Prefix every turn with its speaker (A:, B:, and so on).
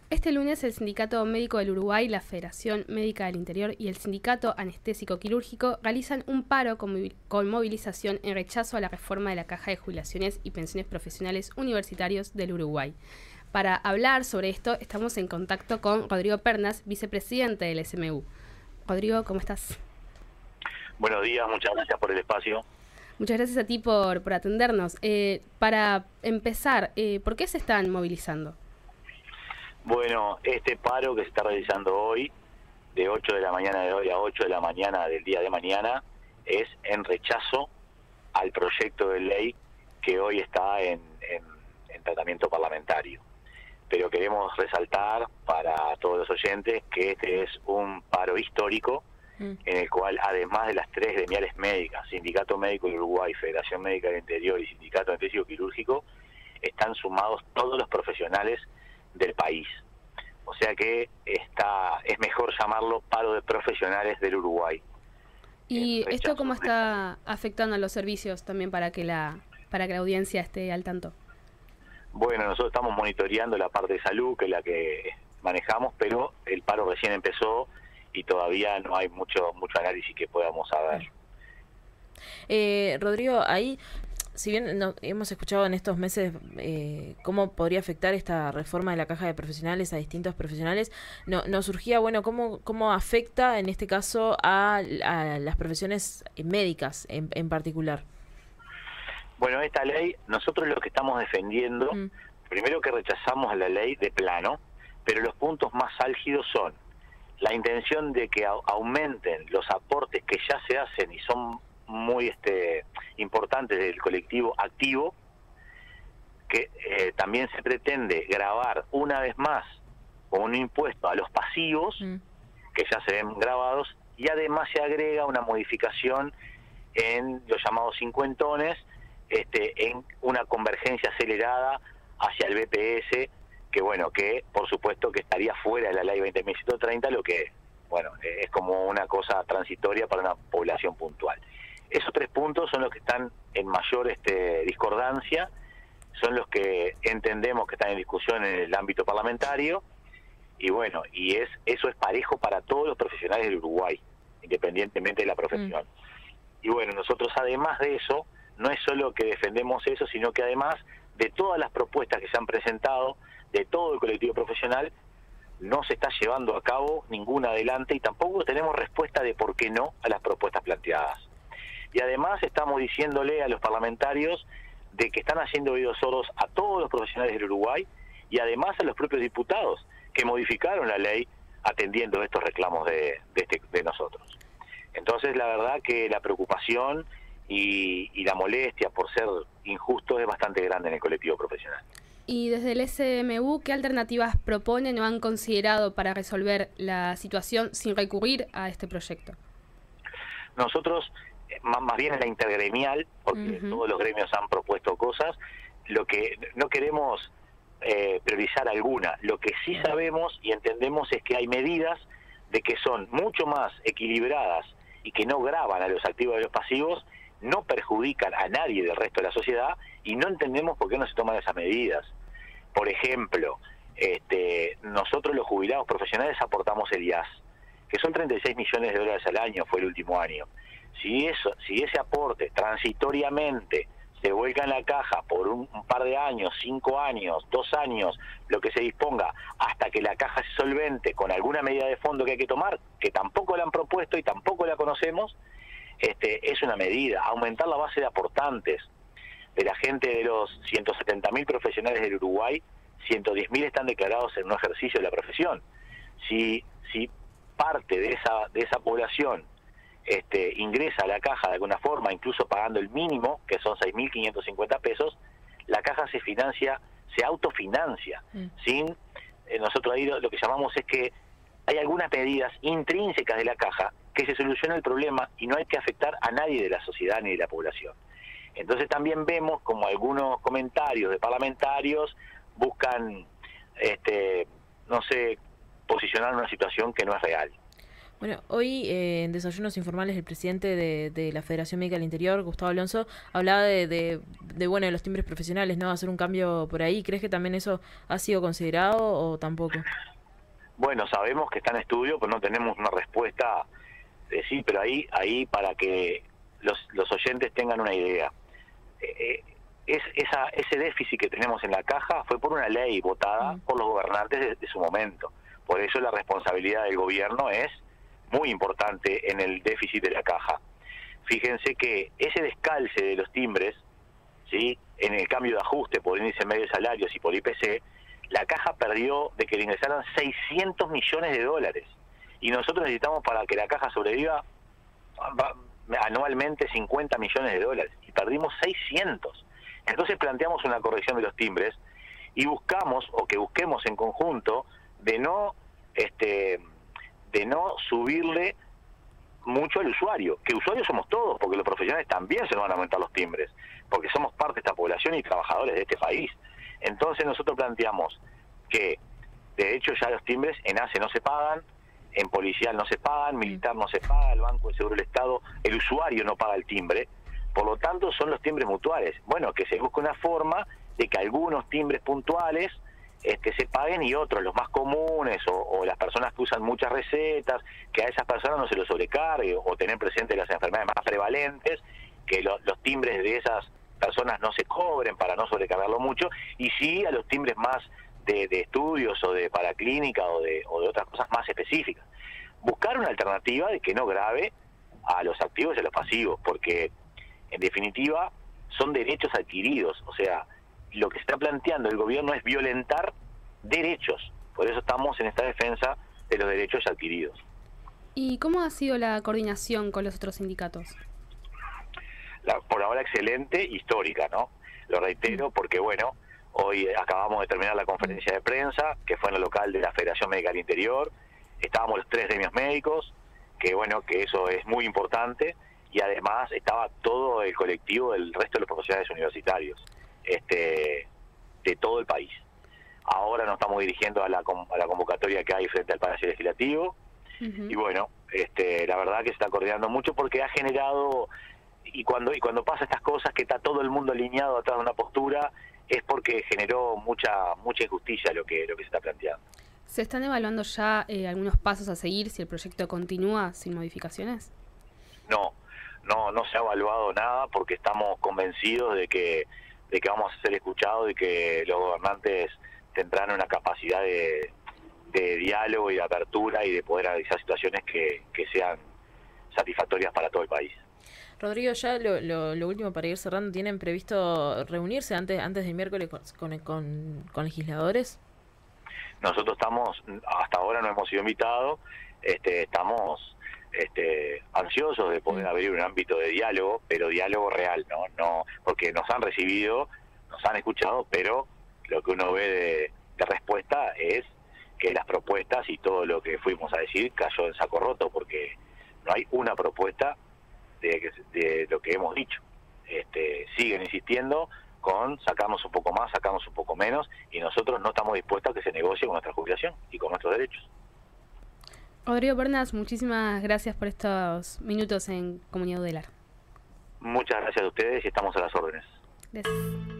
A: Este lunes el Sindicato Médico del Uruguay, la Federación Médica del Interior y el Sindicato Anestésico Quirúrgico realizan un paro con movilización en rechazo a la reforma de la Caja de Jubilaciones y Pensiones Profesionales Universitarios del Uruguay. Para hablar sobre esto estamos en contacto con Rodrigo Pernas, vicepresidente del SMU. Rodrigo, ¿cómo estás?
B: Buenos días, muchas gracias por el espacio.
A: Muchas gracias a ti por atendernos. Para empezar, ¿por qué se están movilizando?
B: Bueno, este paro que se está realizando hoy, de 8 de la mañana de hoy a 8 de la mañana del día de mañana, es en rechazo al proyecto de ley que hoy está en tratamiento parlamentario. Pero queremos resaltar para todos los oyentes que este es un paro histórico en el cual, además de las tres gremiales médicas, Sindicato Médico del Uruguay, Federación Médica del Interior y Sindicato Anestésico Quirúrgico, están sumados todos los profesionales del país. O sea que es mejor llamarlo paro de profesionales del Uruguay.
A: ¿Y esto cómo está afectando a los servicios también para que la audiencia esté al tanto?
B: Bueno, nosotros estamos monitoreando la parte de salud, que es la que manejamos, pero el paro recién empezó y todavía no hay mucho análisis que podamos saber.
C: Rodrigo, ahí, si bien hemos escuchado en estos meses cómo podría afectar esta reforma de la Caja de Profesionales a distintos profesionales, nos surgía, bueno, cómo afecta en este caso a las profesiones médicas en particular.
B: Bueno, esta ley, nosotros lo que estamos defendiendo, primero que rechazamos la ley de plano, pero los puntos más álgidos son la intención de que aumenten los aportes que ya se hacen y son muy importantes del colectivo activo, que también se pretende gravar una vez más con un impuesto a los pasivos, que ya se ven grabados, y además se agrega una modificación en los llamados cincuentones, en una convergencia acelerada hacia el BPS, que bueno, que por supuesto que estaría fuera de la ley 20.130, lo que, bueno, es como una cosa transitoria para una población puntual. Esos tres puntos son los que están en mayor discordancia, son los que entendemos que están en discusión en el ámbito parlamentario, y bueno, eso es parejo para todos los profesionales del Uruguay, independientemente de la profesión. Y bueno, nosotros además de eso, no es solo que defendemos eso, sino que además de todas las propuestas que se han presentado, de todo el colectivo profesional, no se está llevando a cabo ninguna adelante y tampoco tenemos respuesta de por qué no a las propuestas planteadas. Y además estamos diciéndole a los parlamentarios de que están haciendo oídos sordos a todos los profesionales del Uruguay y además a los propios diputados que modificaron la ley atendiendo estos reclamos de nosotros. Entonces la verdad que la preocupación y la molestia por ser injusto es bastante grande en el colectivo profesional.
A: Y desde el SMU, ¿qué alternativas proponen o han considerado para resolver la situación sin recurrir a este proyecto?
B: Nosotros, más bien en la intergremial, porque todos los gremios han propuesto cosas, lo que no queremos priorizar alguna. Lo que sí sabemos y entendemos es que hay medidas de que son mucho más equilibradas y que no gravan a los activos y a los pasivos, no perjudican a nadie del resto de la sociedad y no entendemos por qué no se toman esas medidas. Por ejemplo, nosotros los jubilados profesionales aportamos el IAS, que son 36 millones de dólares al año, fue el último año. Si ese aporte transitoriamente se vuelca en la caja por un par de años, 5 años, 2 años, lo que se disponga, hasta que la caja se solvente con alguna medida de fondo que hay que tomar, que tampoco la han propuesto y tampoco la conocemos, es una medida. Aumentar la base de aportantes de la gente. De los 170.000 profesionales del Uruguay, 110.000 están declarados en un ejercicio de la profesión. Si parte de esa población ingresa a la caja de alguna forma, incluso pagando el mínimo, que son 6.550 pesos, la caja se autofinancia. Nosotros ahí lo que llamamos es que hay algunas medidas intrínsecas de la caja que se soluciona el problema y no hay que afectar a nadie de la sociedad ni de la población. Entonces también vemos como algunos comentarios de parlamentarios buscan, posicionar una situación que no es real.
C: Bueno, hoy en Desayunos Informales el presidente de la Federación Médica del Interior, Gustavo Alonso, hablaba de los timbres profesionales, ¿no? Hacer un cambio por ahí. ¿Crees que también eso ha sido considerado o tampoco?
B: Bueno, sabemos que está en estudio, pero no tenemos una respuesta de sí, pero ahí para que los oyentes tengan una idea. Ese déficit que tenemos en la caja fue por una ley votada por los gobernantes de su momento. Por eso la responsabilidad del gobierno es muy importante en el déficit de la caja. Fíjense que ese descalce de los timbres, ¿sí?, en el cambio de ajuste por índice medio de salarios y por IPC, la caja perdió de que le ingresaran 600 millones de dólares. Y nosotros necesitamos, para que la caja sobreviva, anualmente 50 millones de dólares. Y perdimos 600. Entonces planteamos una corrección de los timbres y busquemos en conjunto de no subirle mucho al usuario, que usuarios somos todos, porque los profesionales también se nos van a aumentar los timbres, porque somos parte de esta población y trabajadores de este país. Entonces nosotros planteamos que de hecho ya los timbres en ACE no se pagan, en policial no se pagan, militar no se paga, el Banco de Seguro del Estado, el usuario no paga el timbre, por lo tanto son los timbres mutuales. Bueno, que se busque una forma de que algunos timbres puntuales se paguen y otros, los más comunes o las personas que usan muchas recetas, que a esas personas no se los sobrecargue, o tener presente las enfermedades más prevalentes, que los timbres de esas personas no se cobren para no sobrecargarlo mucho, y sí a los timbres más de estudios o de paraclínica o de otras cosas más específicas. Buscar una alternativa de que no grave a los activos y a los pasivos, porque en definitiva son derechos adquiridos. O sea, lo que se está planteando el gobierno es violentar derechos. Por eso estamos en esta defensa de los derechos adquiridos.
A: ¿Y cómo ha sido la coordinación con los otros sindicatos?
B: Por ahora excelente, histórica, ¿no? Lo reitero porque, bueno, hoy acabamos de terminar la conferencia de prensa, que fue en el local de la Federación Médica del Interior. Estábamos los 3 gremios médicos, que bueno, que eso es muy importante, y además estaba todo el colectivo del resto de los profesionales universitarios, de todo el país. Ahora nos estamos dirigiendo a la convocatoria que hay frente al Palacio Legislativo, y bueno, la verdad que se está coordinando mucho porque ha generado, y cuando pasa estas cosas, que está todo el mundo alineado atrás de una postura, es porque generó mucha injusticia lo que se está planteando.
A: ¿Se están evaluando ya algunos pasos a seguir si el proyecto continúa sin modificaciones?
B: No se ha evaluado nada porque estamos convencidos de que vamos a ser escuchados y que los gobernantes tendrán una capacidad de diálogo y de apertura y de poder analizar situaciones que sean satisfactorias para todo el país.
C: Rodrigo, ya lo último para ir cerrando, ¿tienen previsto reunirse antes del miércoles con legisladores?
B: Nosotros hasta ahora no hemos sido invitados, estamos ansiosos de poder abrir un ámbito de diálogo, pero diálogo real, no porque nos han recibido, nos han escuchado, pero lo que uno ve de respuesta es que las propuestas y todo lo que fuimos a decir cayó en saco roto, porque no hay una propuesta de lo que hemos dicho. Siguen insistiendo con sacarnos un poco más, sacarnos un poco menos, y nosotros no estamos dispuestos a que se negocie con nuestra jubilación y con nuestros derechos.
A: Rodrigo Pernas, muchísimas gracias por estos minutos en Comunidad Udelar.
B: Muchas gracias a ustedes y estamos a las órdenes.
A: Gracias.